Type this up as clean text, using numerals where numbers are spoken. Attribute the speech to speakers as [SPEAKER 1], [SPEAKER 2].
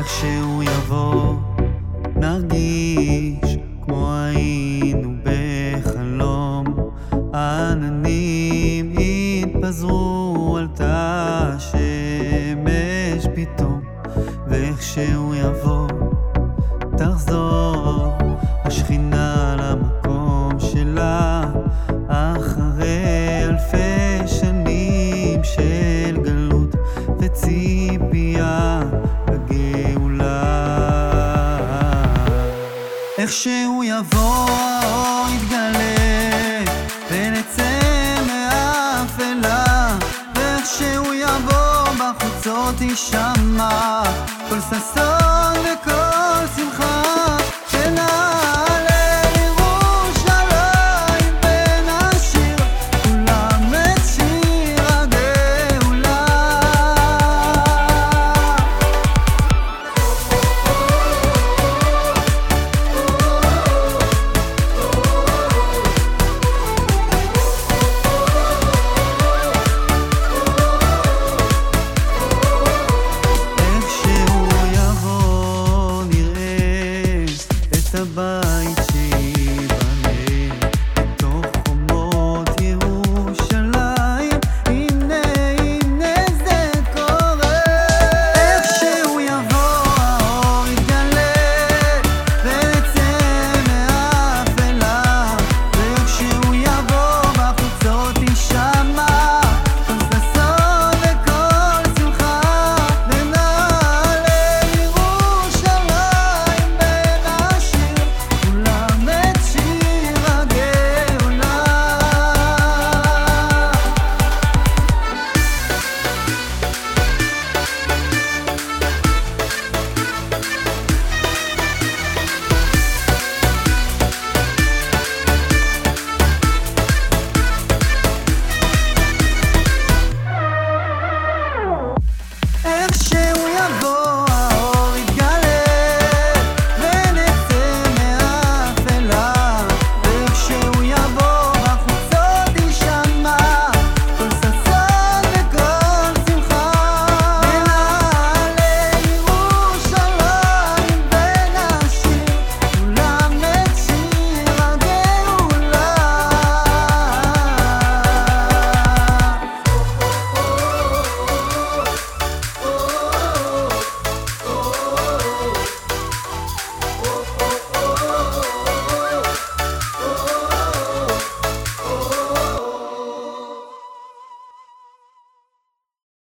[SPEAKER 1] איך שהוא יבוא נרגיש כמו היינו בחלום. העננים יתפזרו על תא השמש פתאום, ואיך שהוא יבוא תחזור השכינה למקום שלה, אחרי אלפי שנים של גלות וציפייה לגאולה. איך שהוא יבוא האור יתגלה ונצא מהאפלה, ואיך שהוא יבוא בחוצות יישמע כל ששון